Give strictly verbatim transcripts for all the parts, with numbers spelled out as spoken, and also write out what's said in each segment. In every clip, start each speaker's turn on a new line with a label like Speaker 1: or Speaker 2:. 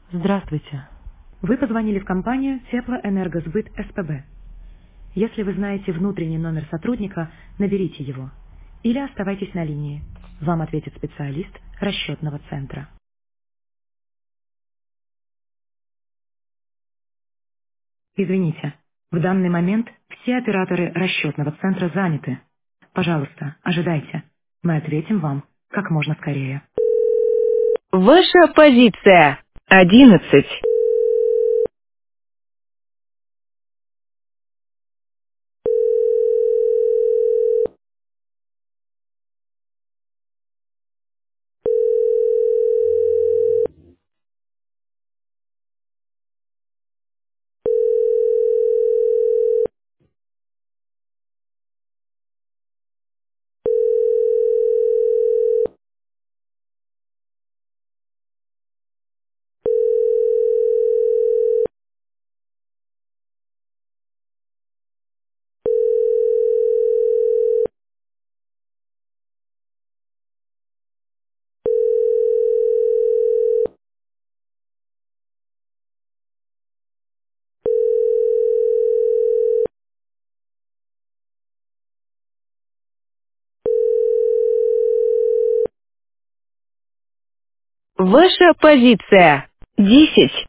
Speaker 1: Здравствуйте. Вы позвонили в компанию Теплоэнергосбыт СПБ. Если вы знаете внутренний номер сотрудника, наберите его. Или оставайтесь на линии. Вам ответит специалист расчетного центра. Извините, в данный момент все операторы расчетного центра заняты. Пожалуйста, ожидайте. Мы ответим вам как можно скорее. Ваша позиция. Одиннадцать. Ваша позиция. Десять.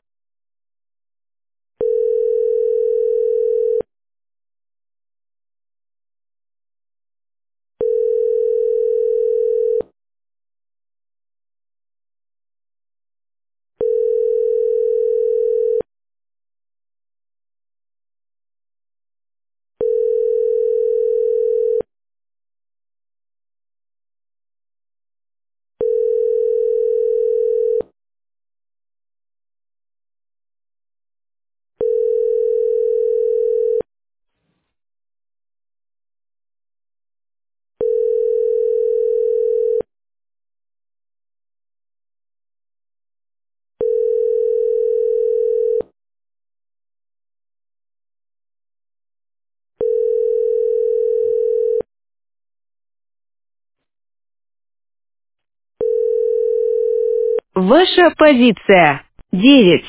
Speaker 1: Ваша позиция. Девять.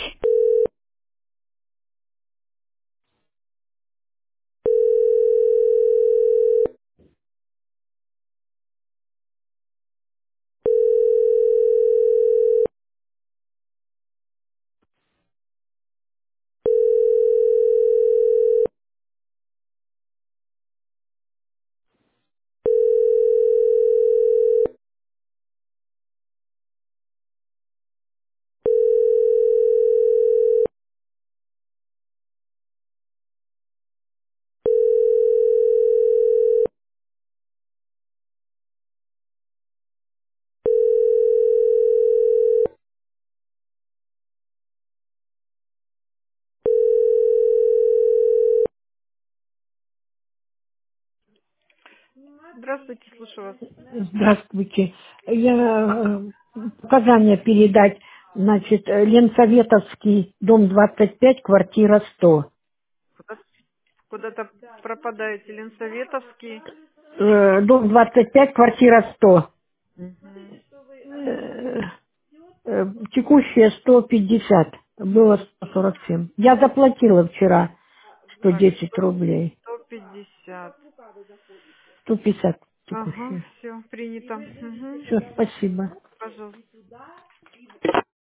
Speaker 2: Здравствуйте, слушаю вас.
Speaker 3: Здравствуйте. Я э, показания передать, значит, э, Ленсоветовский, дом двадцать пять, квартира сто.
Speaker 2: Куда- Куда-то пропадаете, Ленсоветовский.
Speaker 3: Э, Дом двадцать пять, квартира сто.
Speaker 2: Мгм.
Speaker 3: Э, э, Текущая сто пятьдесят. Было сто сорок семь. Я заплатила вчера сто
Speaker 2: Так,
Speaker 3: десять рублей.
Speaker 2: сто пятьдесят.
Speaker 3: сто пятьдесят
Speaker 2: Ага,
Speaker 3: текущая.
Speaker 2: все, принято. Мгм.
Speaker 3: Все, спасибо.
Speaker 2: Пожалуйста.